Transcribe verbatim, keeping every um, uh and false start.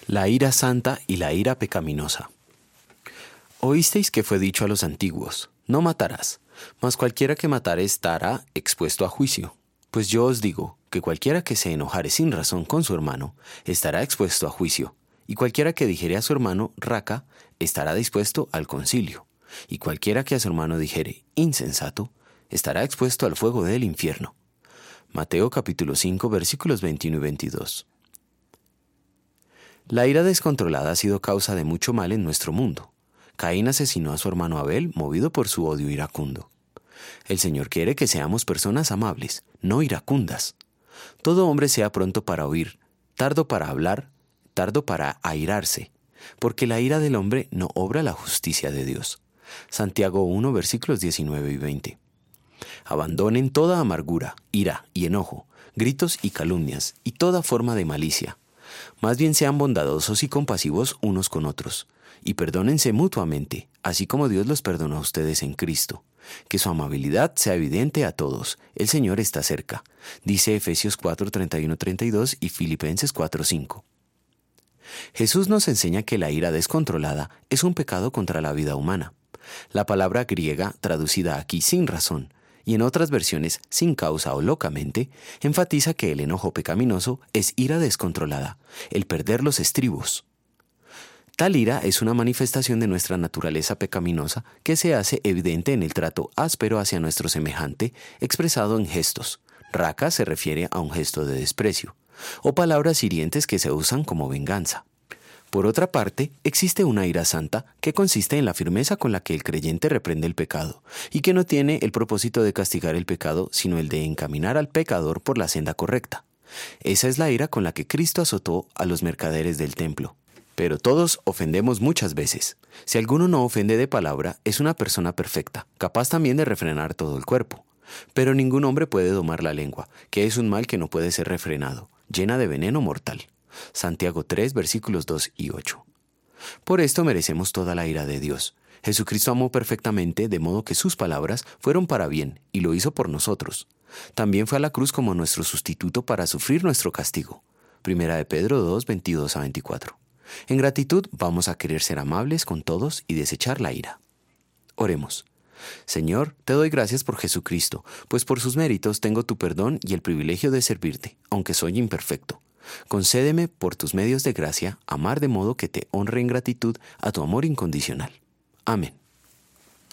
La ira santa y la ira pecaminosa. Oísteis que fue dicho a los antiguos, no matarás, mas cualquiera que matare estará expuesto a juicio. Pues yo os digo que cualquiera que se enojare sin razón con su hermano estará expuesto a juicio, y cualquiera que dijere a su hermano raca estará dispuesto al concilio, y cualquiera que a su hermano dijere insensato estará expuesto al fuego del infierno. Mateo capítulo cinco versículos veintiuno y veintidós. La ira descontrolada ha sido causa de mucho mal en nuestro mundo. Caín asesinó a su hermano Abel movido por su odio iracundo. El Señor quiere que seamos personas amables, no iracundas. Todo hombre sea pronto para oír, tardo para hablar, tardo para airarse, porque la ira del hombre no obra la justicia de Dios. Santiago uno versículos diecinueve y veinte. Abandonen toda amargura, ira y enojo, gritos y calumnias, y toda forma de malicia. Más bien sean bondadosos y compasivos unos con otros, y perdónense mutuamente, así como Dios los perdonó a ustedes en Cristo. Que su amabilidad sea evidente a todos. El Señor está cerca, dice Efesios cuatro, treinta y uno, treinta y dos y Filipenses cuatro, cinco. Jesús nos enseña que la ira descontrolada es un pecado contra la vida humana. La palabra griega, traducida aquí sin razón, y en otras versiones sin causa o locamente, enfatiza que el enojo pecaminoso es ira descontrolada, el perder los estribos. Tal ira es una manifestación de nuestra naturaleza pecaminosa que se hace evidente en el trato áspero hacia nuestro semejante, expresado en gestos. Raca se refiere a un gesto de desprecio, o palabras hirientes que se usan como venganza. Por otra parte, existe una ira santa que consiste en la firmeza con la que el creyente reprende el pecado y que no tiene el propósito de castigar el pecado, sino el de encaminar al pecador por la senda correcta. Esa es la ira con la que Cristo azotó a los mercaderes del templo. Pero todos ofendemos muchas veces. Si alguno no ofende de palabra, es una persona perfecta, capaz también de refrenar todo el cuerpo. Pero ningún hombre puede domar la lengua, que es un mal que no puede ser refrenado, llena de veneno mortal. Santiago tres, versículos dos y ocho. Por esto merecemos toda la ira de Dios. Jesucristo amó perfectamente, de modo que sus palabras fueron para bien, y lo hizo por nosotros. También fue a la cruz como nuestro sustituto para sufrir nuestro castigo. Primera de Pedro dos, veintidós a veinticuatro. En gratitud vamos a querer ser amables con todos y desechar la ira. Oremos. Señor, te doy gracias por Jesucristo, pues por sus méritos tengo tu perdón y el privilegio de servirte, aunque soy imperfecto. Concédeme, por tus medios de gracia, amar de modo que te honre en gratitud a tu amor incondicional. Amén.